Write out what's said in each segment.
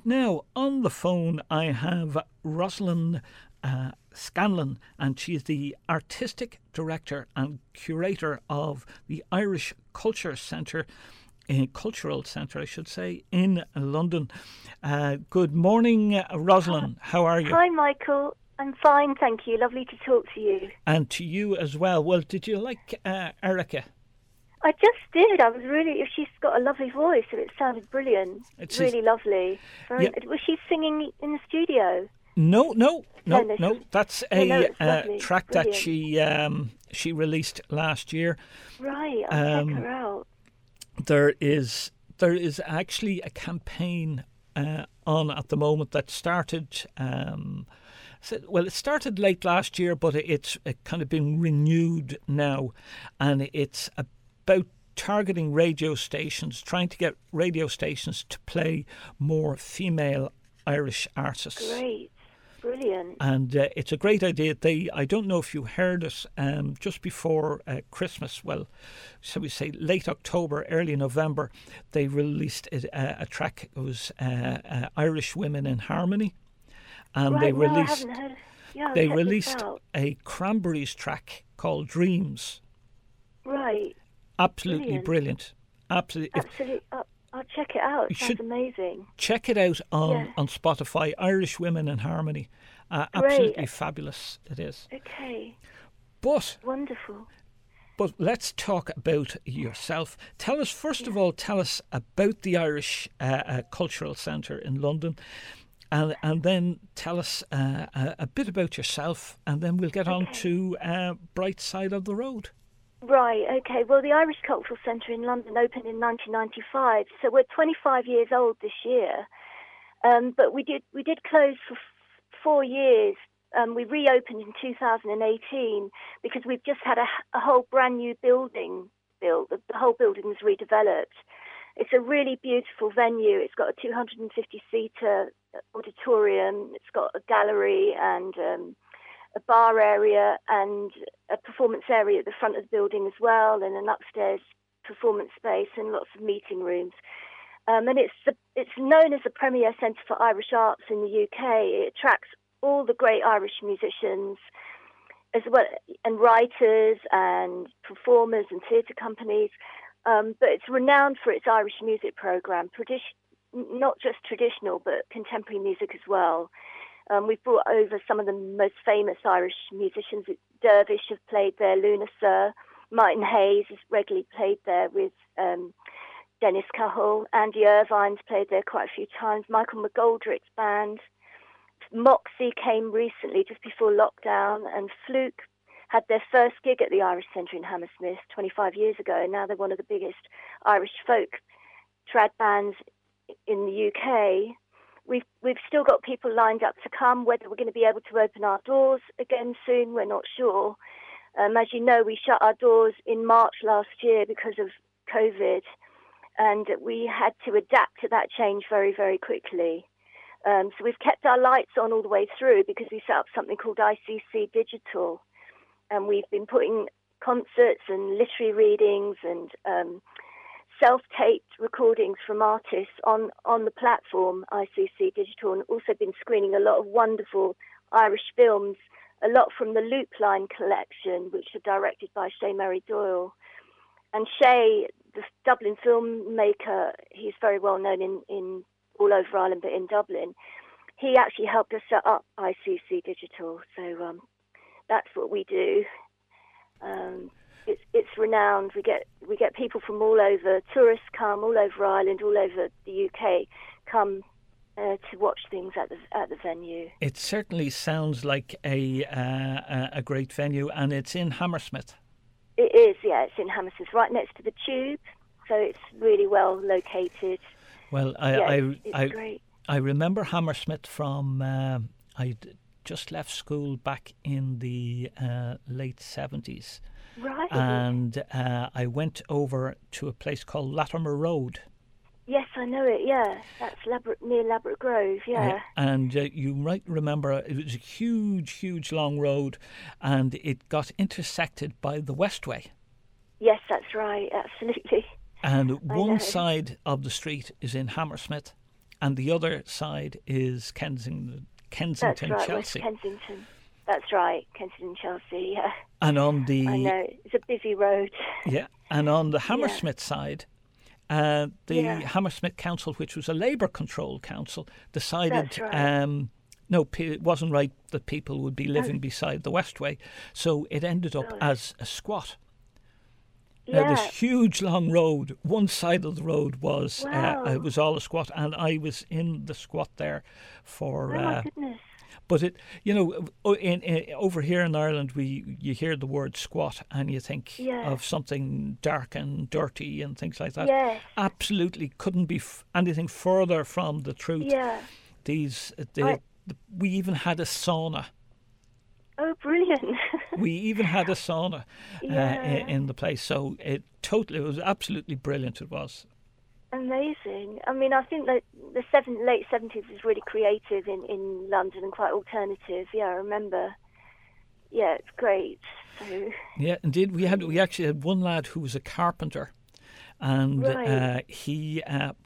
Now, on the phone, I have Rosalind Scanlon, and she is the Artistic Director and Curator of the Irish Cultural Centre, I should say, in London. Good morning, Rosalind. How are you? Hi, Michael. I'm fine, thank you. Lovely to talk to you. And to you as well. Well, did you like Erica? I just did. She's got a lovely voice, and it sounded brilliant. It's really lovely. Was she singing in the studio? No. That's a track Brilliant. that she released last year. Right, I'll check her out. There is actually a campaign on at the moment that started. It started late last year, but it's kind of been renewed now, and it's about targeting radio stations, trying to get radio stations to play more female Irish artists. Great. Brilliant. And it's a great idea. I don't know if you heard it, just before Christmas, well, shall we say late October, early November, they released a track. It was Irish Women in Harmony. And they released a Cranberries track called Dreams. Right. Absolutely brilliant. Absolutely. I'll check it out. It sounds amazing. Check it out on Spotify. Irish Women in Harmony. Absolutely fabulous it is. Okay. But wonderful. But let's talk about yourself. Tell us, first of all, about the Irish Cultural Centre in London. And then tell us a bit about yourself, and then we'll get on to Bright Side of the Road. Right, okay. Well, the Irish Cultural Centre in London opened in 1995, so we're 25 years old this year. But we did close for 4 years. We reopened in 2018 because we've just had a whole brand new building built. The whole building was redeveloped. It's a really beautiful venue. It's got a 250-seater auditorium. It's got a gallery and a bar area and a performance area at the front of the building as well, and an upstairs performance space and lots of meeting rooms. And it's known as the premier centre for Irish arts in the UK. It attracts all the great Irish musicians as well, and writers and performers and theatre companies. But it's renowned for its Irish music programme, not just traditional, but contemporary music as well. We've brought over some of the most famous Irish musicians. Dervish have played there, Luna Sir, Martin Hayes has regularly played there with Dennis Cahill. Andy Irvine's played there quite a few times. Michael McGoldrick's band. Moxie came recently, just before lockdown, and Fluke had their first gig at the Irish Centre in Hammersmith 25 years ago, and now they're one of the biggest Irish folk trad bands in the UK. We've still got people lined up to come. Whether we're going to be able to open our doors again soon, we're not sure. As you know, we shut our doors in March last year because of COVID, and we had to adapt to that change very, very quickly. So we've kept our lights on all the way through because we set up something called ICC Digital, and we've been putting concerts and literary readings and self-taped recordings from artists on the platform ICC Digital, and also been screening a lot of wonderful Irish films, a lot from the Loopline collection, which are directed by Shay Mary Doyle. And Shay, the Dublin filmmaker, he's very well known in all over Ireland, but in Dublin, he actually helped us set up ICC Digital. So that's what we do. It's renowned. We get people from all over. Tourists come all over Ireland, all over the UK, come to watch things at the venue. It certainly sounds like a great venue, and it's in Hammersmith. It is, yeah. It's in Hammersmith, right next to the Tube, so it's really well located. Well, it's great. I remember Hammersmith from I just left school back in the late 70s. Right. And I went over to a place called Latimer Road. Yes, I know it, yeah. That's near Labrador Grove, yeah. And you might remember it was a huge, huge long road, and it got intersected by the Westway. Yes, that's right, absolutely. And one side of the street is in Hammersmith, and the other side is Kensington, That's right, Chelsea. West Kensington. That's right, Kensington, Chelsea, yeah. And on the I know, it's a busy road. yeah, and on the Hammersmith side, the Hammersmith Council, which was a Labour-controlled council, decided That's right. no, it wasn't right that people would be living beside the Westway, so it ended up as a squat. Now, this huge long road, one side of the road was it was all a squat, and I was in the squat there for. Oh my goodness! But it, over here in Ireland, you hear the word squat and you think of something dark and dirty and things like that. Yes. Absolutely couldn't be anything further from the truth. Yeah. We even had a sauna. Oh, brilliant! We even had a sauna in the place, so it was absolutely brilliant. It was amazing. I mean, I think that the late 70s was really creative in London and quite alternative. Yeah, I remember. Yeah, it's great. So. Yeah, indeed. We actually had one lad who was a carpenter, and he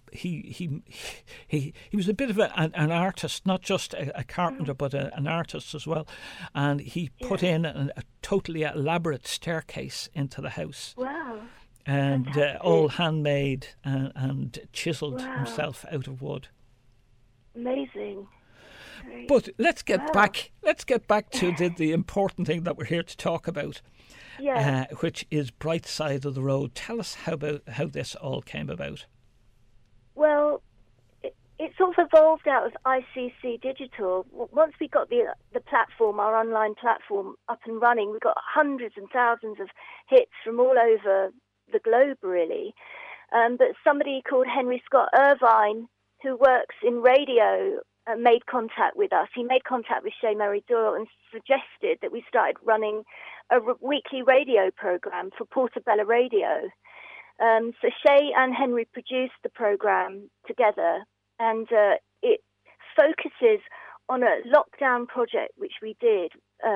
was a bit of an artist, not just a carpenter, but an artist as well. And he put in a totally elaborate staircase into the house. Wow. And all handmade and chiselled himself out of wood. Amazing. Great. But let's get back to the important thing that we're here to talk about. Yeah. Which is Bright Side of the Road. Tell us how this all came about. Well, it sort of evolved out of ICC Digital. Once we got the platform, our online platform, up and running, we got hundreds and thousands of hits from all over the globe, really. But somebody called Henry Scott Irvine, who works in radio, made contact with us. He made contact with Shay Mary Doyle and suggested that we started running a weekly radio program for Portobello Radio. So Shay and Henry produced the program together, and it focuses on a lockdown project which we did.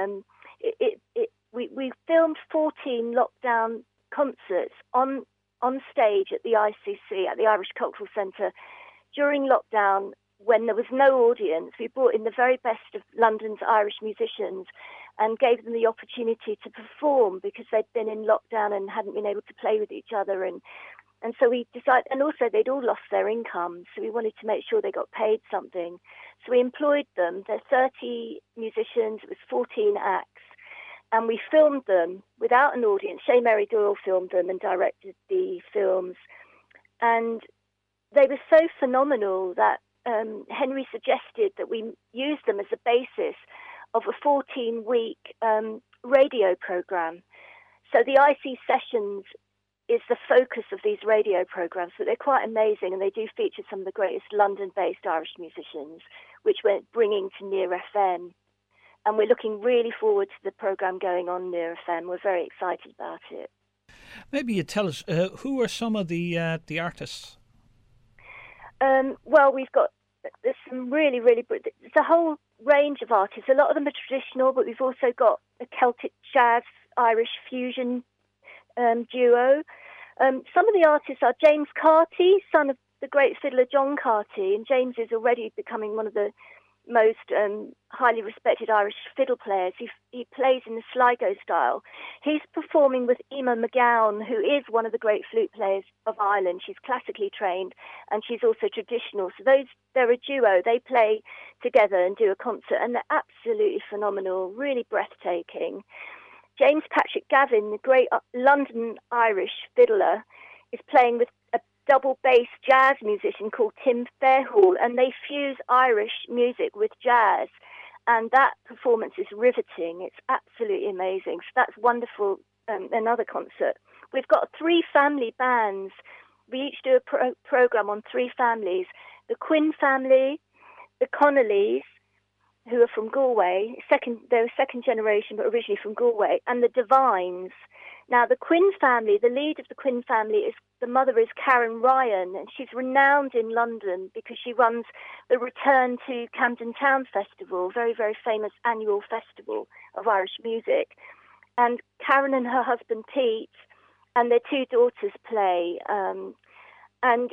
We filmed 14 lockdown concerts on stage at the ICC, at the Irish Cultural Centre, during lockdown when there was no audience. We brought in the very best of London's Irish musicians and gave them the opportunity to perform because they'd been in lockdown and hadn't been able to play with each other. And so we decided, and also they'd all lost their income, so we wanted to make sure they got paid something. So we employed them. There are 30 musicians, it was 14 acts, and we filmed them without an audience. Shay Mary Doyle filmed them and directed the films. And they were so phenomenal that Henry suggested that we use them as a basis of a 14-week radio program. So the IC Sessions is the focus of these radio programs, but they're quite amazing, and they do feature some of the greatest London-based Irish musicians, which we're bringing to Near FM. And we're looking really forward to the program going on Near FM. We're very excited about it. Maybe you tell us, who are some of the artists? Well, there's some really, it's a whole range of artists. A lot of them are traditional, but we've also got a Celtic jazz, Irish fusion duo. Some of the artists are James Carty, son of the great fiddler John Carty, and James is already becoming one of the most highly respected Irish fiddle players. He plays in the Sligo style. He's performing with Emma McGowan, who is one of the great flute players of Ireland. She's classically trained and she's also traditional. So they're a duo. They play together and do a concert, and they're absolutely phenomenal, really breathtaking. James Patrick Gavin, the great London Irish fiddler, is playing with a double bass jazz musician called Tim Fairhall, and they fuse Irish music with jazz, and that performance is riveting. It's absolutely amazing. So that's wonderful. Another concert. We've got 3 family bands. We each do a program on 3 families: the Quinn family, the Connollys, who are from Galway, they're second generation but originally from Galway, and the Devines. Now, the Quinn family, the lead of the Quinn family, the mother is Karen Ryan, and she's renowned in London because she runs the Return to Camden Town Festival, very, very famous annual festival of Irish music. And Karen and her husband Pete and their 2 daughters play. And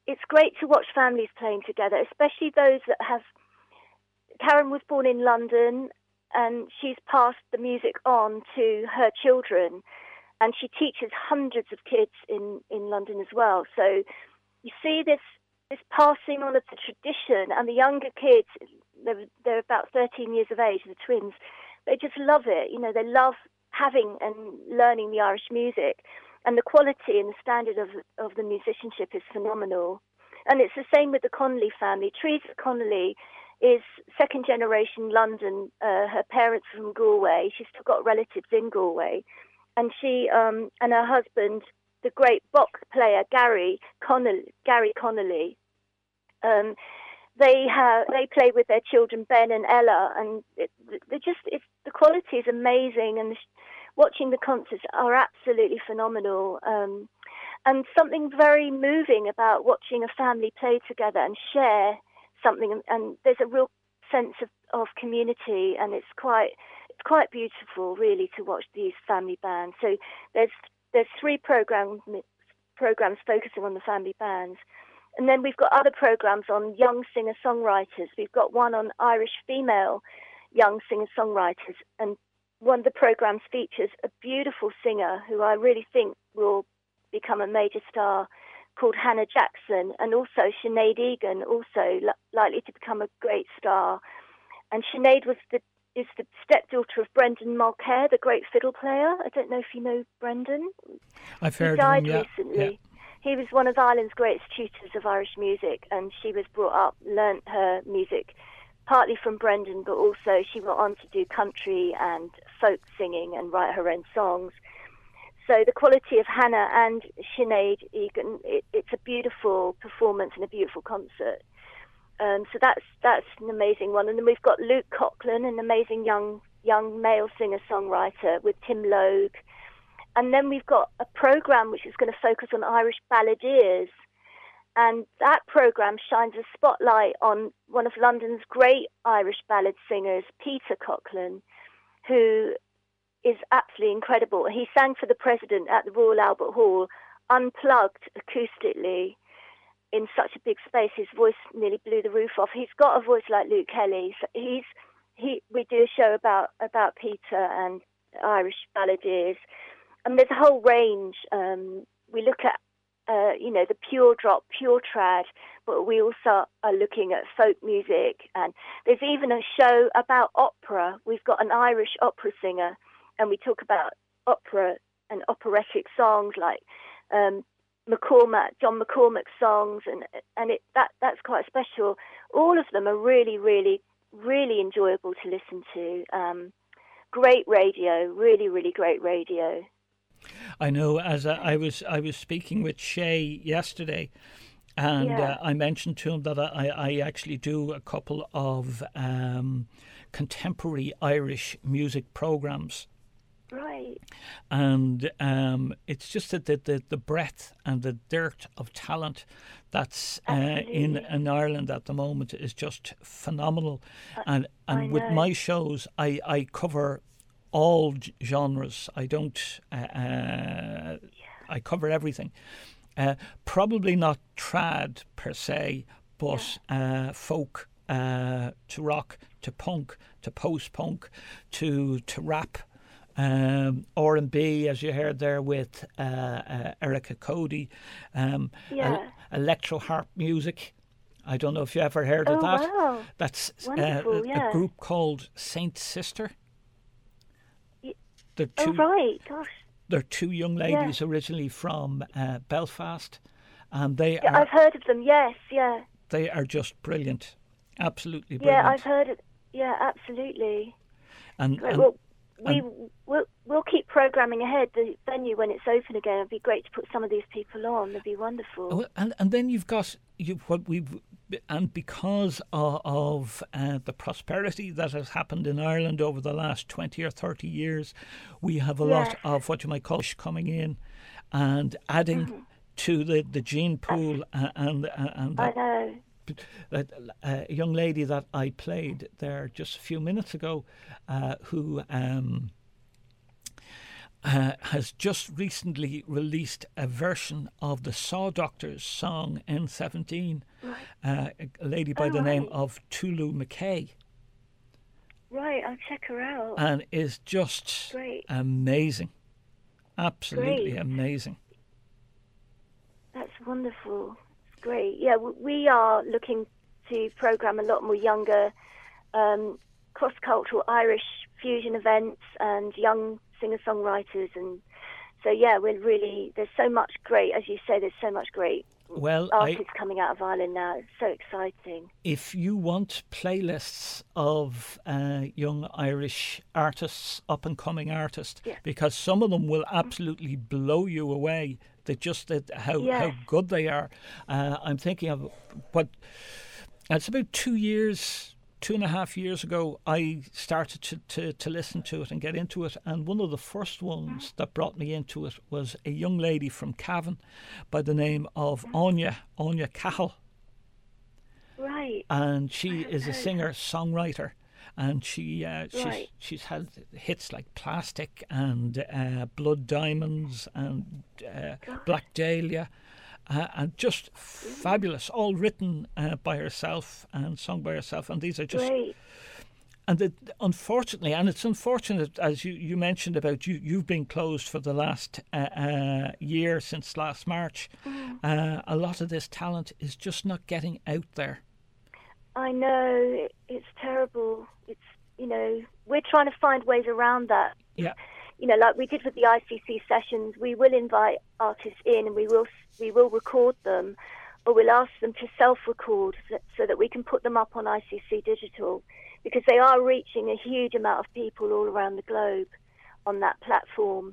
it's great to watch families playing together, especially those that have. Karen was born in London, and she's passed the music on to her children, and she teaches hundreds of kids in London as well. So you see this passing on of the tradition, and the younger kids, they're about 13 years of age, the twins, they just love it. You know, they love having and learning the Irish music, and the quality and the standard of the musicianship is phenomenal. And it's the same with the Connolly family. Teresa Connolly is second generation London. Her parents are from Galway. She's still got relatives in Galway, and she and her husband, the great box player Gary Connolly. They play with their children Ben and Ella, and the quality is amazing, and watching the concerts are absolutely phenomenal. And something very moving about watching a family play together and share something, and there's a real sense of community, and it's quite beautiful, really, to watch these family bands. So there's 3 programs focusing on the family bands, and then we've got other programs on young singer-songwriters. We've got one on Irish female young singer-songwriters, and one of the programs features a beautiful singer who I really think will become a major star, called Hannah Jackson, and also Sinead Egan, also likely to become a great star. And Sinead is the stepdaughter of Brendan Mulcair, the great fiddle player. I don't know if you know Brendan. I've heard of him. He died recently. Yeah. He was one of Ireland's greatest tutors of Irish music, and she was brought up, learnt her music partly from Brendan, but also she went on to do country and folk singing and write her own songs. So the quality of Hannah and Sinead Egan, it's a beautiful performance and a beautiful concert. So that's an amazing one. And then we've got Luke Coughlin, an amazing young male singer-songwriter, with Tim Logue. And then we've got a programme which is going to focus on Irish balladeers. And that programme shines a spotlight on one of London's great Irish ballad singers, Peter Coughlin, who is absolutely incredible. He sang for the President at the Royal Albert Hall, unplugged acoustically in such a big space. His voice nearly blew the roof off. He's got a voice like Luke Kelly. So we do a show about Peter and Irish balladeers, and there's a whole range. We look at the pure drop, pure trad, but we also are looking at folk music, and there's even a show about opera. We've got an Irish opera singer, and we talk about opera and operatic songs like John McCormack songs, and that's quite special. All of them are really, really, really enjoyable to listen to. Great radio, really, really great radio. I know. As I was speaking with Shay yesterday, and I mentioned to him that I actually do a couple of contemporary Irish music programs. Right. And it's just that the breadth and the dearth of talent that's in Ireland at the moment is just phenomenal. And with my shows, I cover all genres. I don't. I cover everything. Probably not trad per se, but folk, to rock, to punk, to post-punk, to rap. R&B, as you heard there with Erica Cody, electro harp music. I don't know if you ever heard of that. Wow. That's a group called Saint Sister. Right, gosh. They're 2 young ladies originally from Belfast, and they are. I've heard of them. Yes, yeah. They are just brilliant, absolutely brilliant. Yeah, I've heard it. Yeah, absolutely. And we'll keep programming ahead. The venue, when it's open again, it'd be great to put some of these people on. It'd be wonderful. And then you've got because of the prosperity that has happened in Ireland over the last 20 or 30 years, we have a lot of what you might call coming in and adding to the gene pool and I know. A young lady that I played there just a few minutes ago, who has just recently released a version of the Saw Doctors song N17, a lady by the name of Tulu McKay. Right, I'll check her out. And is just amazing. Absolutely amazing. That's wonderful. It's great. Yeah, we are looking to program a lot more younger cross-cultural Irish fusion events and young singer-songwriters, and so there's so much great, as you say, there's so much great artists coming out of Ireland now. It's so exciting. If you want playlists of young Irish artists, up-and-coming artists, because some of them will absolutely blow you away, how good they are. I'm thinking of it's about 2.5 years ago, I started to listen to it and get into it. And one of the first ones that brought me into it was a young lady from Cavan by the name of Anya Cahill. Right. And she is a singer-songwriter. And she's had hits like Plastic and Blood Diamonds and Black Dahlia. And just fabulous, all written by herself and sung by herself. And these are just... Great. And unfortunately, and it's unfortunate, as you mentioned about you've been closed for the last year, since last March. A lot of this talent is just not getting out there. I know, it's terrible. It's, we're trying to find ways around that. Yeah. Like we did with the ICC sessions, we will invite artists in and we will record them, or we'll ask them to self-record so that we can put them up on ICC Digital, because they are reaching a huge amount of people all around the globe on that platform.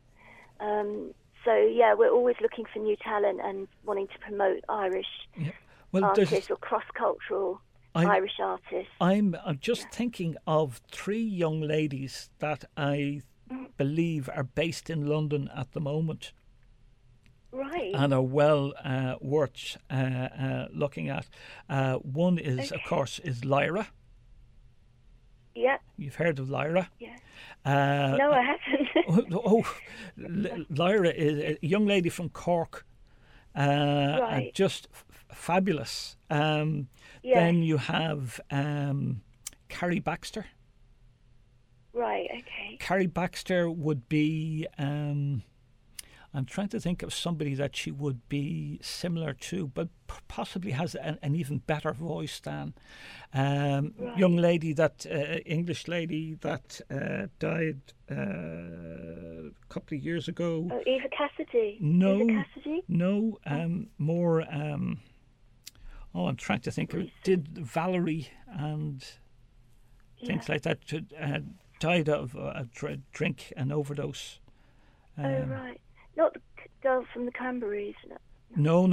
We're always looking for new talent and wanting to promote Irish artists or cross-cultural Irish artists. I'm just thinking of 3 young ladies that I believe are based in London at the moment, right, and are well worth looking at. One is, of course, is Lyra. Yeah, you've heard of Lyra? Yeah. No, I haven't. Lyra is a young lady from Cork. Right. Just fabulous. Then you have Carrie Baxter. Right, okay. Carrie Baxter would be, I'm trying to think of somebody that she would be similar to, but possibly has an even better voice than. Young lady, English lady that died a couple of years ago. Oh, Eva Cassidy? No. Eva Cassidy? No, more, I'm trying to think. Did Valerie and things like that, died of a drink and overdose. Right. Not the girl from the Cranberries. No.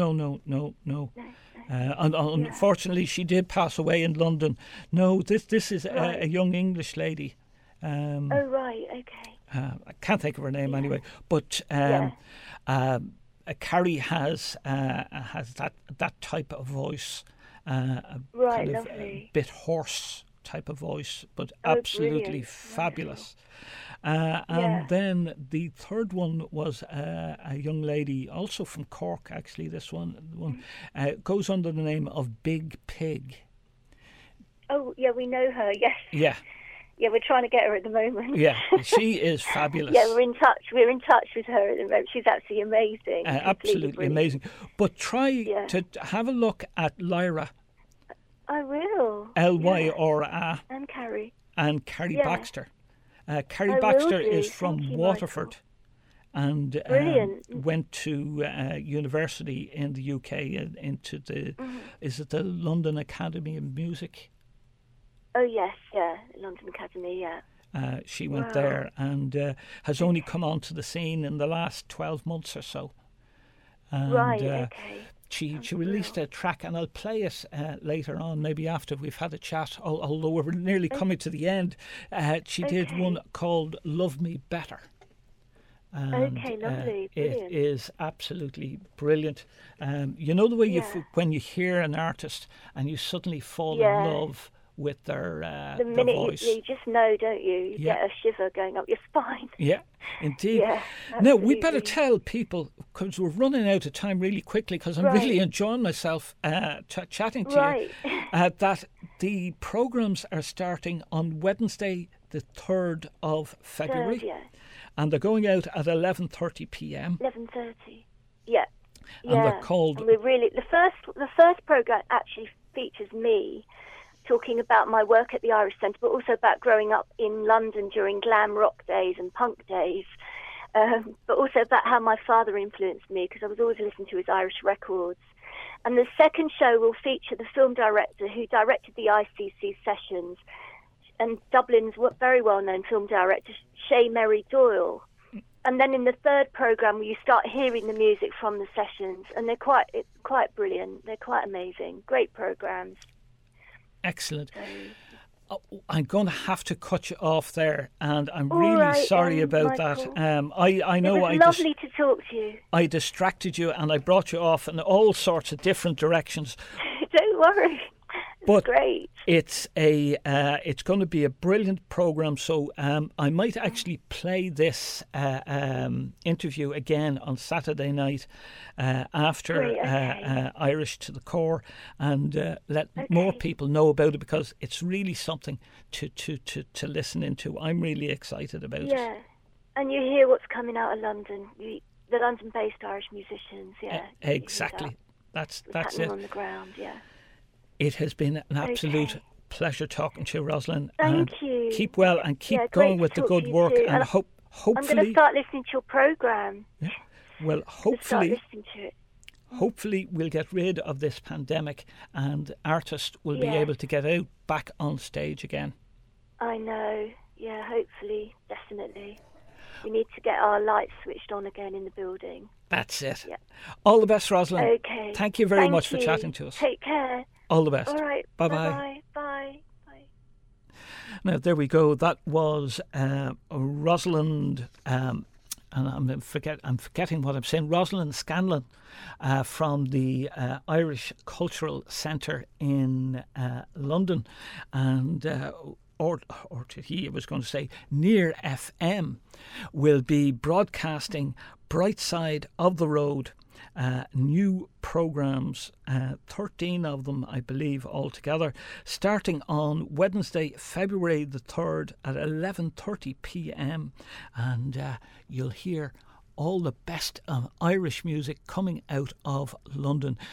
Unfortunately, she did pass away in London. No, this is a young English lady. Right, okay. I can't think of her name anyway. But Carrie has that type of voice. Right, kind lovely. Of a bit hoarse type of voice, but absolutely fabulous. And then the third one was a young lady, also from Cork. Actually, this one goes under the name of Big Pig. Oh yeah, we know her. Yes. Yeah. Yeah, we're trying to get her at the moment. Yeah, she is fabulous. Yeah, we're in touch. We're in touch with her at the moment. She's absolutely amazing. Absolutely amazing. But try to have a look at Lyra. I will. Lyra. And Carrie. And Carrie Baxter. Carrie Baxter is from Waterford, and went to university in the UK into the is it the London Academy of Music? Oh yes, London Academy, She went there and has only come onto the scene in the last 12 months or so. And, okay. She released a track, and I'll play it later on, maybe after we've had a chat, although we're nearly coming to the end. She did one called Love Me Better. And, lovely. It is absolutely brilliant. You know the way when you hear an artist and you suddenly fall in love with their The minute voice. you just know, don't you? You get a shiver going up your spine. Yeah, indeed. Yeah, now, we better tell people, because we're running out of time really quickly, because I'm really enjoying myself chatting to you, that the programmes are starting on Wednesday, the 3rd of February. And they're going out at 11:30 p.m. 11:30. Yeah. And they're called... And we're really... The first programme actually features me talking about my work at the Irish Centre, but also about growing up in London during glam rock days and punk days, but also about how my father influenced me, because I was always listening to his Irish records. And the second show will feature the film director who directed the ICC sessions, and Dublin's very well-known film director, Shay Mary Doyle. And then in the third programme, you start hearing the music from the sessions, and they're quite brilliant. They're quite amazing. Great programmes. Excellent. I'm going to have to cut you off there, and I'm really sorry about Michael. that. I know it was lovely to talk to you. I distracted you, and I brought you off in all sorts of different directions. Don't worry. But great. It's going to be a brilliant programme. So I might actually play this interview again on Saturday night after Irish to the Core, and let more people know about it, because it's really something to listen into. I'm really excited about it. Yeah, and you hear what's coming out of London. The London-based Irish musicians. Yeah, exactly. That's it. On the ground. Yeah. It has been an absolute pleasure talking to you, Rosalind. Thank you. Keep well and keep going with the good work. Too. And hopefully... I'm going to start listening to your programme. Yeah. Well, hopefully... Start listening to it. Hopefully we'll get rid of this pandemic and artists will be able to get out back on stage again. I know. Yeah, hopefully. Definitely. We need to get our lights switched on again in the building. That's it. Yeah. All the best, Rosalind. Okay. Thank you very much for chatting to us. Take care. All the best. All right. Bye-bye. Bye. Now, there we go. That was Rosalind, and I'm forgetting what I'm saying, Rosalind Scanlon from the Irish Cultural Centre in London. And... Or he was going to say, Near FM will be broadcasting Bright Side of the Road, new programmes, 13 of them, I believe, altogether, starting on Wednesday, February the 3rd at 11:30 p.m. And you'll hear all the best Irish music coming out of London.